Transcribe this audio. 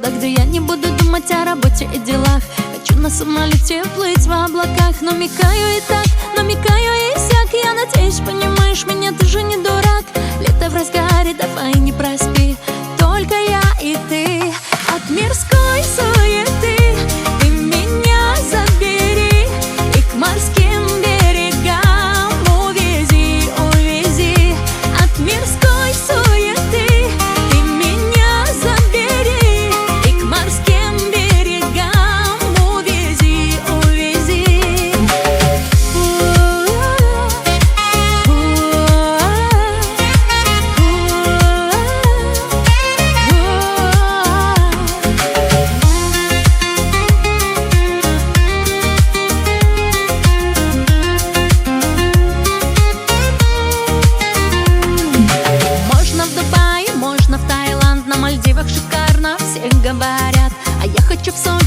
Место, где я не буду думать о работе и делах. Хочу на самолете плыть в облаках. Намекаю и так, намекаю и сяк. Я надеюсь, понимаешь меня, ты же не дурак. Лето в разгаре, давай не проспи. Только я и ты. От мирской суеты ты меня забери и к морским берегам увези, увези. От мирской суеты ты меня забери и к морским берегам увези, увези. Можно в Дубае, можно в Таиланд, на Мальдивах шикарно, все говорят. А я хочу в сон.